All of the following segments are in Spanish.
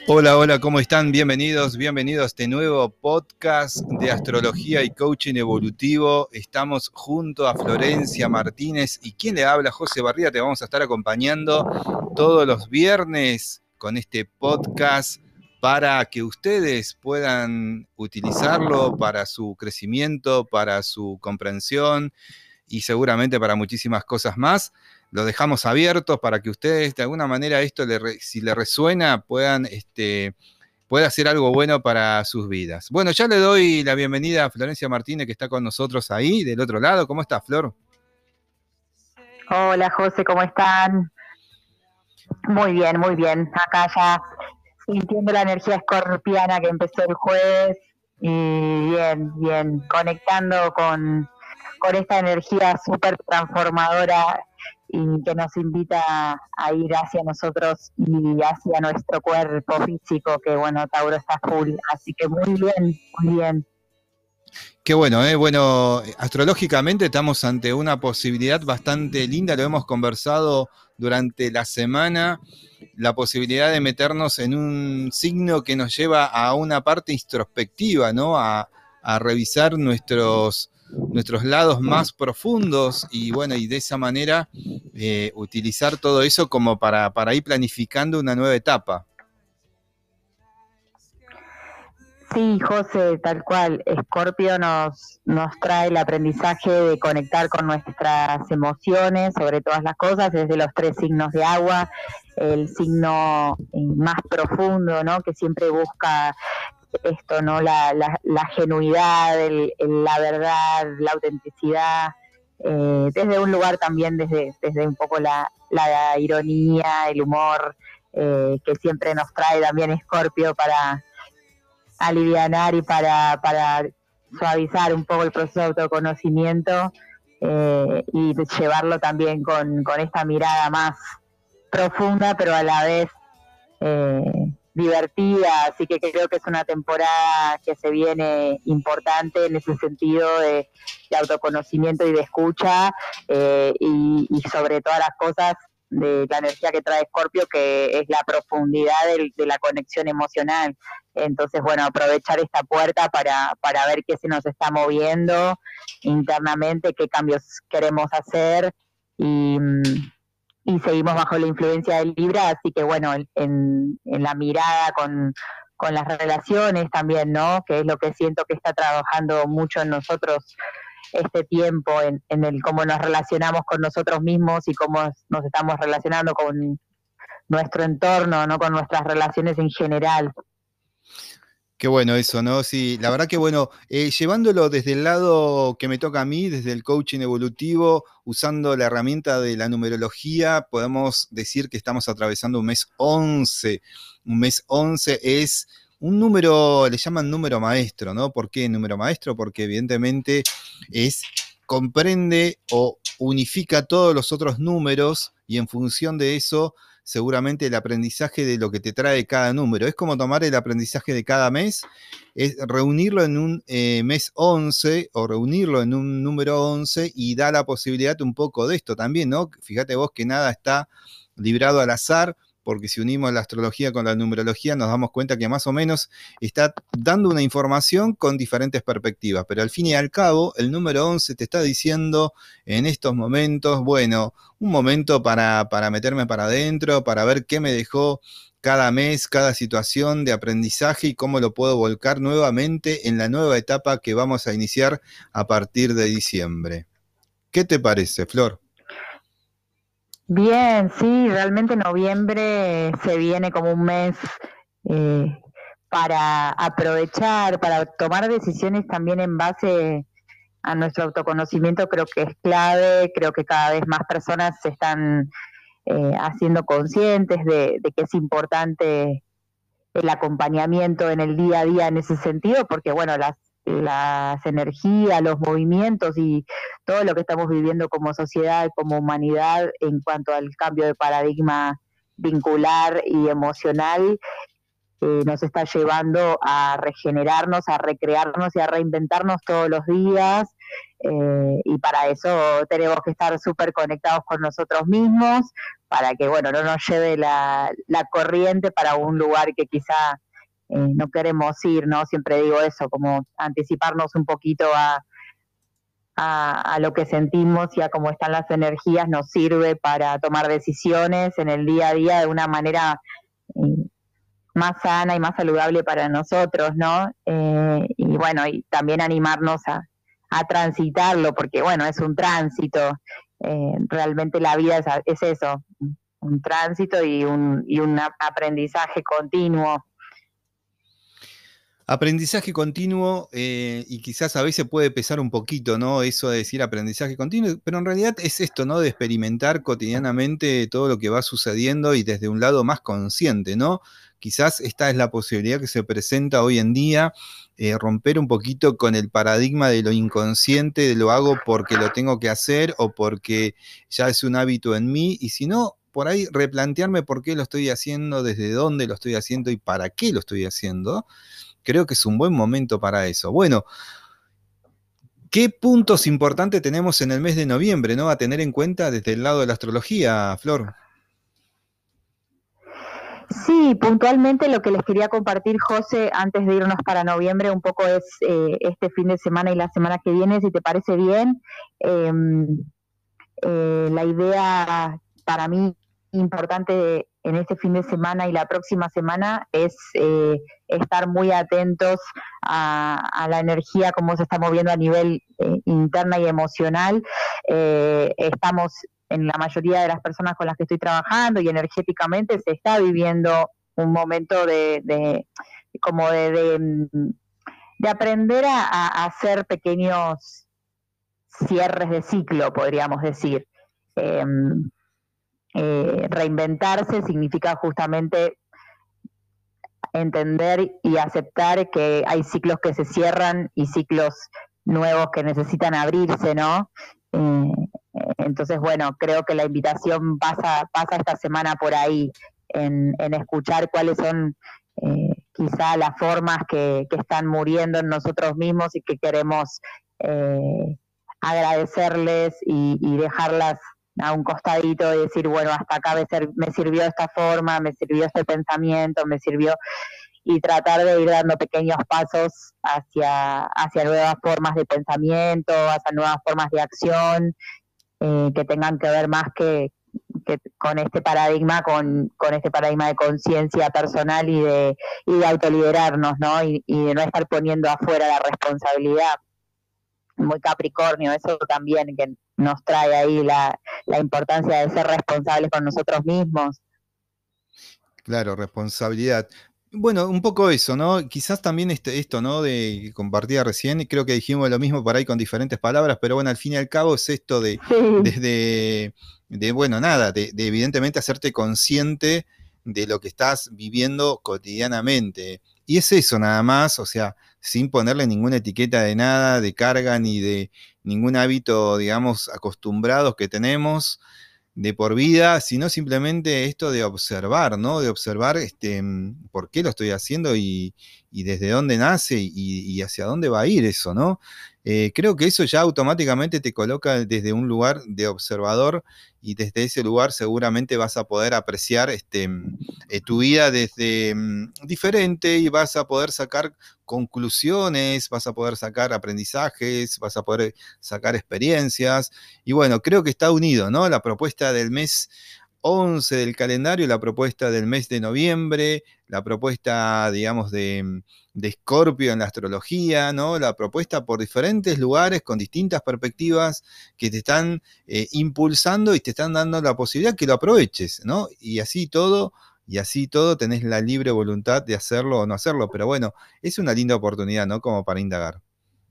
Hola, hola, ¿cómo están? Bienvenidos a este nuevo podcast de astrología y coaching evolutivo. Estamos junto a Florencia Martínez y quien le habla, José Barría. Te vamos a estar acompañando todos los viernes con este podcast para que ustedes puedan utilizarlo para su crecimiento, para su comprensión y seguramente para muchísimas cosas más. Lo dejamos abiertos para que ustedes, de alguna manera, esto, si les resuena, pueda hacer algo bueno para sus vidas. Bueno, ya le doy la bienvenida a Florencia Martínez, que está con nosotros ahí, del otro lado. ¿Cómo estás, Flor? Hola José, ¿cómo están? Muy bien, muy bien. Acá ya sintiendo la energía escorpiana que empezó el jueves y bien, bien, conectando con esta energía súper transformadora y que nos invita a ir hacia nosotros y hacia nuestro cuerpo físico, que bueno, Tauro está full, así que muy bien, muy bien. Qué bueno, ¿eh? Bueno, astrológicamente estamos ante una posibilidad bastante linda, lo hemos conversado durante la semana, la posibilidad de meternos en un signo que nos lleva a una parte introspectiva, ¿no? A revisar nuestros lados más profundos y bueno, y de esa manera utilizar todo eso como para ir planificando una nueva etapa. Sí, José, tal cual. Escorpio nos trae el aprendizaje de conectar con nuestras emociones sobre todas las cosas, desde los tres signos de agua, el signo más profundo, ¿no? Que siempre busca esto, ¿no? La genuidad, la verdad, la autenticidad, desde un lugar también, desde un poco la ironía, el humor, que siempre nos trae también Escorpio para alivianar y para suavizar un poco el proceso de autoconocimiento y llevarlo también con esta mirada más profunda, pero a la vez eh, divertida, así que creo que es una temporada que se viene importante en ese sentido de autoconocimiento y de escucha y sobre todas las cosas de la energía que trae Escorpio, que es la profundidad de la conexión emocional. Entonces, bueno, aprovechar esta puerta para ver qué se nos está moviendo internamente, qué cambios queremos hacer y, y seguimos bajo la influencia del Libra, así que bueno, en la mirada con las relaciones también, ¿no? Que es lo que siento que está trabajando mucho en nosotros este tiempo, en el cómo nos relacionamos con nosotros mismos y cómo nos estamos relacionando con nuestro entorno, ¿no? Con nuestras relaciones en general. Qué bueno eso, ¿no? Sí, la verdad que bueno, llevándolo desde el lado que me toca a mí, desde el coaching evolutivo, usando la herramienta de la numerología, podemos decir que estamos atravesando un mes 11. Un mes 11 es un número, le llaman número maestro, ¿no? ¿Por qué número maestro? Porque evidentemente comprende o unifica todos los otros números y en función de eso seguramente el aprendizaje de lo que te trae cada número. Es como tomar el aprendizaje de cada mes, es reunirlo en un mes 11 o reunirlo en un número 11 y da la posibilidad un poco de esto también, ¿no? Fíjate vos que nada está librado al azar, porque si unimos la astrología con la numerología nos damos cuenta que más o menos está dando una información con diferentes perspectivas, pero al fin y al cabo el número 11 te está diciendo en estos momentos, bueno, un momento para meterme para adentro, para ver qué me dejó cada mes, cada situación de aprendizaje y cómo lo puedo volcar nuevamente en la nueva etapa que vamos a iniciar a partir de diciembre. ¿Qué te parece, Flor? Bien, sí, realmente noviembre se viene como un mes eh, para aprovechar, para tomar decisiones también en base a nuestro autoconocimiento, creo que es clave, creo que cada vez más personas se están haciendo conscientes de que es importante el acompañamiento en el día a día en ese sentido, porque bueno, las energías, los movimientos y todo lo que estamos viviendo como sociedad, como humanidad en cuanto al cambio de paradigma vincular y emocional, nos está llevando a regenerarnos, a recrearnos y a reinventarnos todos los días y para eso tenemos que estar súper conectados con nosotros mismos, para que, bueno, no nos lleve la corriente para un lugar que quizá no queremos ir, ¿no? Siempre digo eso, como anticiparnos un poquito a lo que sentimos y a cómo están las energías nos sirve para tomar decisiones en el día a día de una manera eh, más sana y más saludable para nosotros, ¿no? Y bueno, y también animarnos a transitarlo, porque bueno, es un tránsito, realmente la vida es eso, un tránsito y un aprendizaje continuo. Aprendizaje continuo, y quizás a veces puede pesar un poquito, ¿no? Eso de decir aprendizaje continuo, pero en realidad es esto, ¿no? De experimentar cotidianamente todo lo que va sucediendo y desde un lado más consciente, ¿no? Quizás esta es la posibilidad que se presenta hoy en día, romper un poquito con el paradigma de lo inconsciente, de lo hago porque lo tengo que hacer o porque ya es un hábito en mí, y si no, por ahí replantearme por qué lo estoy haciendo, desde dónde lo estoy haciendo y para qué lo estoy haciendo. Creo que es un buen momento para eso. Bueno, ¿qué puntos importantes tenemos en el mes de noviembre, ¿no? A tener en cuenta desde el lado de la astrología, Flor. Sí, puntualmente lo que les quería compartir, José, antes de irnos para noviembre, un poco es este fin de semana y la semana que viene, si te parece bien. Eh, la idea para mí importante en este fin de semana y la próxima semana es estar muy atentos a la energía, cómo se está moviendo a nivel interna y emocional. Estamos en la mayoría de las personas con las que estoy trabajando y energéticamente se está viviendo un momento como de aprender a hacer pequeños cierres de ciclo, podríamos decir. Eh, Reinventarse significa justamente entender y aceptar que hay ciclos que se cierran y ciclos nuevos que necesitan abrirse, ¿no? Entonces, bueno, creo que la invitación pasa esta semana por ahí, en escuchar cuáles son quizá las formas que están muriendo en nosotros mismos y que queremos agradecerles y dejarlas a un costadito y decir, bueno, hasta acá me sirvió esta forma, me sirvió este pensamiento, me sirvió, y tratar de ir dando pequeños pasos hacia nuevas formas de pensamiento, hacia nuevas formas de acción, que tengan que ver más que con este paradigma, con este paradigma de conciencia personal y de autoliderarnos, ¿no? Y de no estar poniendo afuera la responsabilidad. Muy Capricornio, eso también que nos trae ahí la importancia de ser responsables con nosotros mismos. Claro, responsabilidad. Bueno, un poco eso, ¿no? Quizás también esto, ¿no? De que compartía recién, creo que dijimos lo mismo por ahí con diferentes palabras, pero bueno, al fin y al cabo es esto de, Sí. bueno, nada, de evidentemente hacerte consciente de lo que estás viviendo cotidianamente. Y es eso nada más, o sea, sin ponerle ninguna etiqueta de nada, de carga, ni de ningún hábito, digamos, acostumbrados que tenemos de por vida, sino simplemente esto de observar, ¿no? De observar por qué lo estoy haciendo y desde dónde nace y hacia dónde va a ir eso, ¿no? Creo que eso ya automáticamente te coloca desde un lugar de observador y desde ese lugar seguramente vas a poder apreciar tu vida desde diferente y vas a poder sacar conclusiones, vas a poder sacar aprendizajes, vas a poder sacar experiencias. Y bueno, creo que está unido, ¿no? La propuesta del mes 11 del calendario, la propuesta del mes de noviembre, la propuesta, digamos, de Escorpio en la astrología, ¿no? La propuesta por diferentes lugares con distintas perspectivas que te están impulsando y te están dando la posibilidad que lo aproveches, ¿no? Y así todo tenés la libre voluntad de hacerlo o no hacerlo, pero bueno, es una linda oportunidad, ¿no? Como para indagar.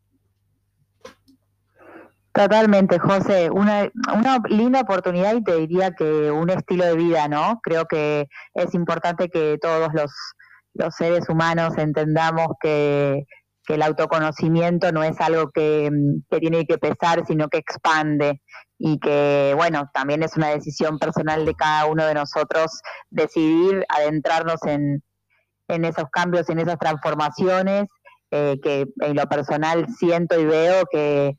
Totalmente, José. Una linda oportunidad y te diría que un estilo de vida, ¿no? Creo que es importante que todos los seres humanos entendamos que el autoconocimiento no es algo que tiene que pesar, sino que expande y que, bueno, también es una decisión personal de cada uno de nosotros decidir adentrarnos en esos cambios, en esas transformaciones, que en lo personal siento y veo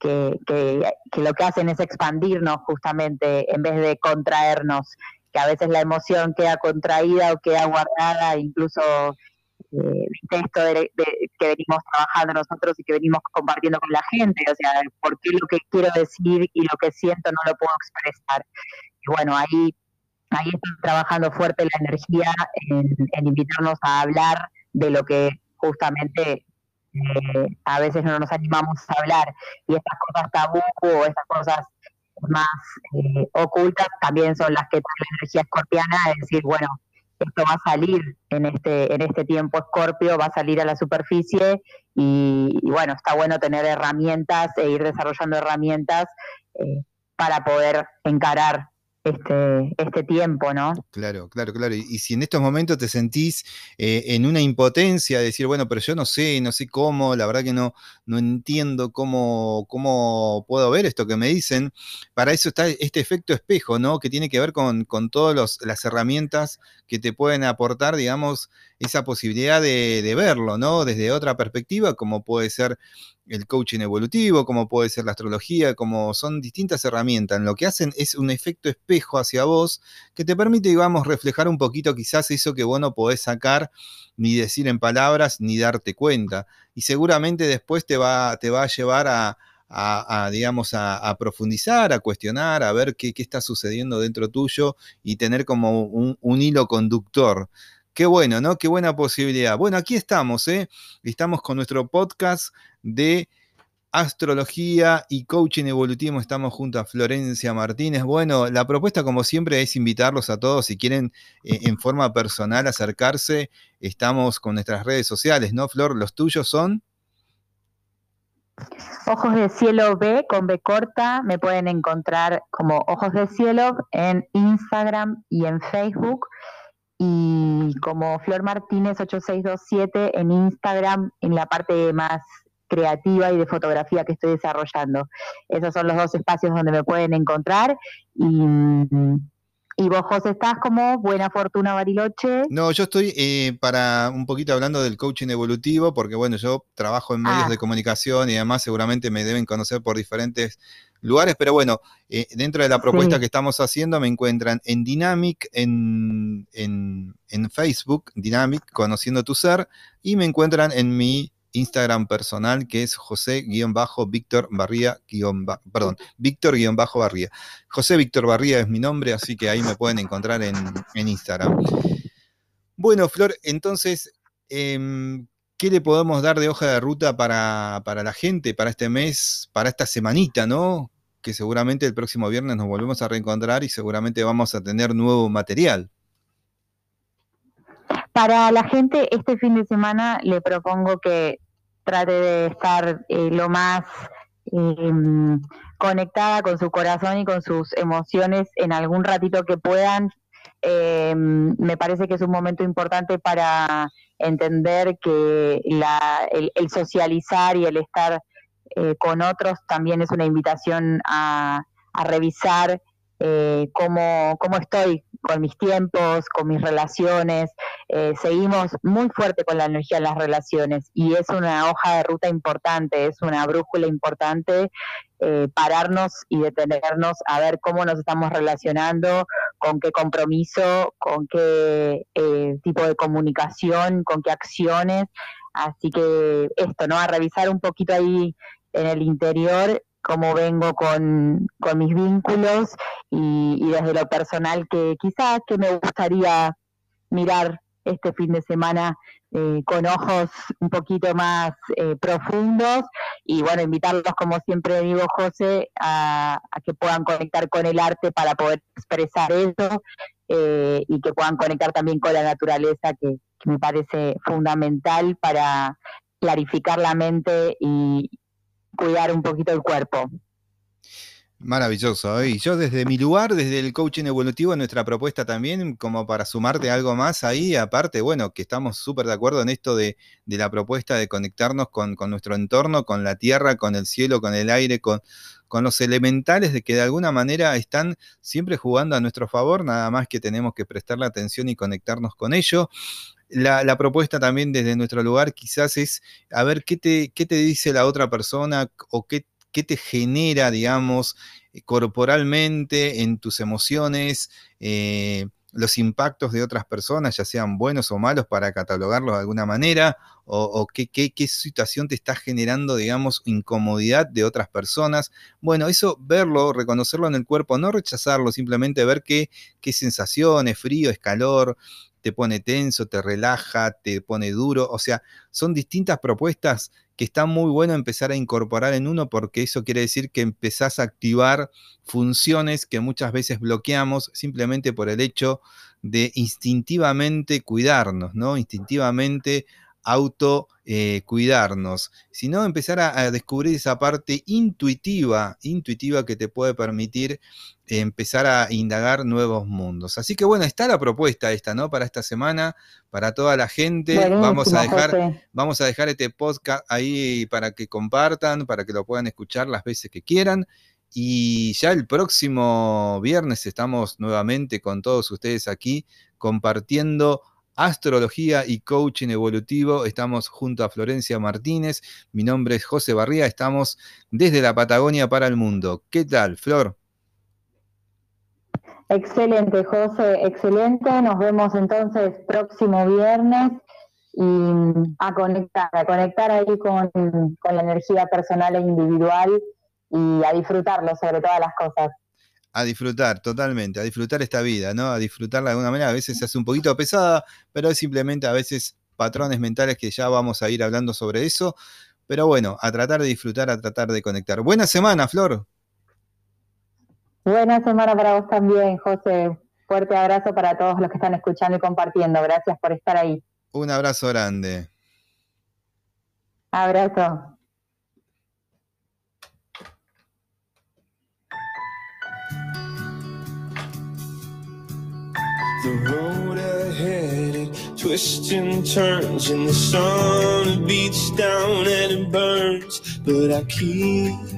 que lo que hacen es expandirnos justamente en vez de contraernos, que a veces la emoción queda contraída o queda guardada, incluso viste esto que venimos trabajando nosotros y que venimos compartiendo con la gente, o sea, por qué lo que quiero decir y lo que siento no lo puedo expresar. Y bueno, ahí está trabajando fuerte la energía en invitarnos a hablar de lo que justamente a veces no nos animamos a hablar, y estas cosas tabú o estas cosas más ocultas también son las que trae la energía escorpiana, de decir, bueno, esto va a salir en este tiempo escorpio, va a salir a la superficie y bueno, está bueno tener herramientas e ir desarrollando herramientas para poder encarar este tiempo, ¿no? Claro, claro, claro. Y si en estos momentos te sentís en una impotencia de decir, bueno, pero yo no sé cómo, la verdad que no entiendo cómo puedo ver esto que me dicen, para eso está este efecto espejo, ¿no? Que tiene que ver con todas las herramientas que te pueden aportar, digamos, esa posibilidad de verlo, ¿no? Desde otra perspectiva, como puede ser el coaching evolutivo, como puede ser la astrología, como son distintas herramientas. Lo que hacen es un efecto espejo hacia vos que te permite, digamos, reflejar un poquito quizás eso que vos no podés sacar, ni decir en palabras, ni darte cuenta. Y seguramente después te va a llevar digamos, a profundizar, a cuestionar, a ver qué está sucediendo dentro tuyo y tener como un hilo conductor. Qué bueno, ¿no? Qué buena posibilidad. Bueno, aquí estamos, ¿eh? Estamos con nuestro podcast de astrología y coaching evolutivo. Estamos junto a Florencia Martínez. Bueno, la propuesta, como siempre, es invitarlos a todos, si quieren en forma personal acercarse. Estamos con nuestras redes sociales, ¿no, Flor? ¿Los tuyos son? Ojos de Cielo B con B corta, me pueden encontrar como Ojos de Cielo en Instagram y en Facebook, y como Flor Martínez 8627 en Instagram, en la parte más creativa y de fotografía que estoy desarrollando. Esos son los dos espacios donde me pueden encontrar. Y vos, José, estás como Buena Fortuna Bariloche. No, yo estoy para un poquito hablando del coaching evolutivo, porque bueno, yo trabajo en medios de comunicación y además seguramente me deben conocer por diferentes lugares, pero bueno, dentro de la propuesta que estamos haciendo me encuentran en Dynamic, en Facebook, Dynamic, Conociendo tu Ser, y me encuentran en mi Instagram personal, que es José-Víctor Barría, perdón, Víctor-Barría. José Víctor Barría es mi nombre, así que ahí me pueden encontrar en Instagram. Bueno, Flor, entonces, ¿qué le podemos dar de hoja de ruta para la gente, para este mes, para esta semanita, ¿no? Que seguramente el próximo viernes nos volvemos a reencontrar y seguramente vamos a tener nuevo material. Para la gente, este fin de semana le propongo que trate de estar lo más conectada con su corazón y con sus emociones en algún ratito que puedan. Me parece que es un momento importante para entender que el socializar y el estar con otros también es una invitación a revisar cómo estoy con mis tiempos, con mis relaciones. Seguimos muy fuerte con la energía en las relaciones y es una hoja de ruta importante, es una brújula importante, pararnos y detenernos a ver cómo nos estamos relacionando, con qué compromiso, con qué tipo de comunicación, con qué acciones. Así que esto, ¿no? A revisar un poquito ahí en el interior cómo vengo con mis vínculos y desde lo personal que quizás que me gustaría mirar este fin de semana con ojos un poquito más profundos, y bueno, invitarlos, como siempre digo, José, a que puedan conectar con el arte para poder expresar eso, y que puedan conectar también con la naturaleza, que me parece fundamental para clarificar la mente y cuidar un poquito el cuerpo. Maravilloso. Y yo desde mi lugar, desde el coaching evolutivo, nuestra propuesta también, como para sumarte algo más ahí, aparte, bueno, que estamos súper de acuerdo en esto de la propuesta de conectarnos con nuestro entorno, con la tierra, con el cielo, con el aire, con los elementales, de que de alguna manera están siempre jugando a nuestro favor, nada más que tenemos que prestarle atención y conectarnos con ello. La propuesta también desde nuestro lugar quizás es a ver qué te dice la otra persona o qué te genera, digamos, corporalmente, en tus emociones, los impactos de otras personas, ya sean buenos o malos, para catalogarlos de alguna manera, o qué situación te está generando, digamos, incomodidad de otras personas. Bueno, eso, verlo, reconocerlo en el cuerpo, no rechazarlo, simplemente ver qué sensación, es frío, es calor, te pone tenso, te relaja, te pone duro. O sea, son distintas propuestas que está muy bueno empezar a incorporar en uno, porque eso quiere decir que empezás a activar funciones que muchas veces bloqueamos simplemente por el hecho de instintivamente cuidarnos, ¿no? Instintivamente cuidarnos, sino empezar a descubrir esa parte intuitiva que te puede permitir empezar a indagar nuevos mundos. Así que bueno, está la propuesta esta, ¿no? Para esta semana, para toda la gente. Buenísimo, vamos a dejar este podcast ahí para que compartan, para que lo puedan escuchar las veces que quieran. Y ya el próximo viernes estamos nuevamente con todos ustedes aquí compartiendo astrología y coaching evolutivo. Estamos junto a Florencia Martínez. Mi nombre es José Barría. Estamos desde la Patagonia para el mundo. ¿Qué tal, Flor? Excelente, José, excelente. Nos vemos entonces próximo viernes y a conectar ahí con la energía personal e individual y a disfrutarlo sobre todas las cosas. A disfrutar, totalmente, a disfrutar esta vida, ¿no? A disfrutarla de alguna manera. A veces se hace un poquito pesada, pero es simplemente a veces patrones mentales que ya vamos a ir hablando sobre eso. Pero bueno, a tratar de disfrutar, a tratar de conectar. Buena semana, Flor. Buena semana para vos también, José. Fuerte abrazo para todos los que están escuchando y compartiendo. Gracias por estar ahí. Un abrazo grande. Abrazo. The road ahead, it twists and turns, and the sun beats down and it burns, but I keep